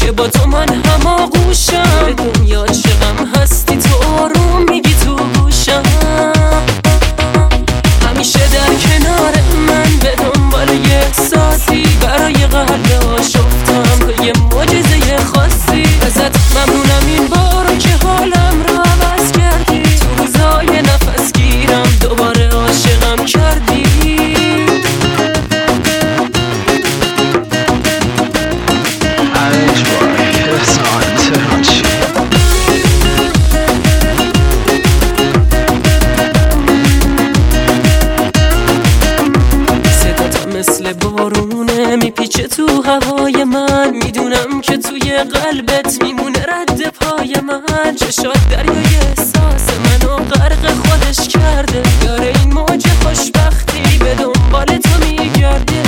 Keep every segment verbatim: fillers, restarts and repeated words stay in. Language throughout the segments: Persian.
که با تو من هماغوشم. به دنیا چه غم هستی تو آروم میگی تو گوشم. همیشه در کنار من به دنبال یه احساسی، برای قلب آشفتم تو یه معجزه خاصی. ازت ممنونم این بارو که حالم رو عوض کردی. تو روزای نفس گیرم دوباره عاشقم کردی. مثل بارونه میپیچه تو هوای من. میدونم که توی قلبت میمونه رد پای من. چشات دریای احساس منو غرق خودش کرده. داره این موج خوشبختی به دنبال تو میگرده.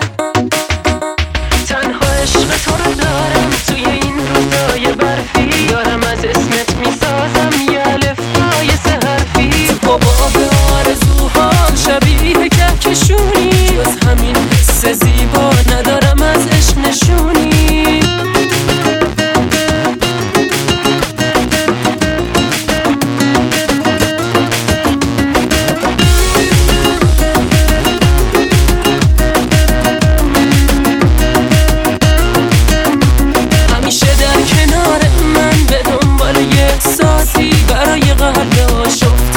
تنها عشق تو رو دارم توی این روزای برفی. دارم از اسمت میسازم یه الفبای سه حرفی. تو بابا به آرزوهام شبیه کهکشونی. جز همین حس زیبا ندارم از عشق نشونی. همیشه در کنار من به دنبال یه احساسی، برای قلب آشفت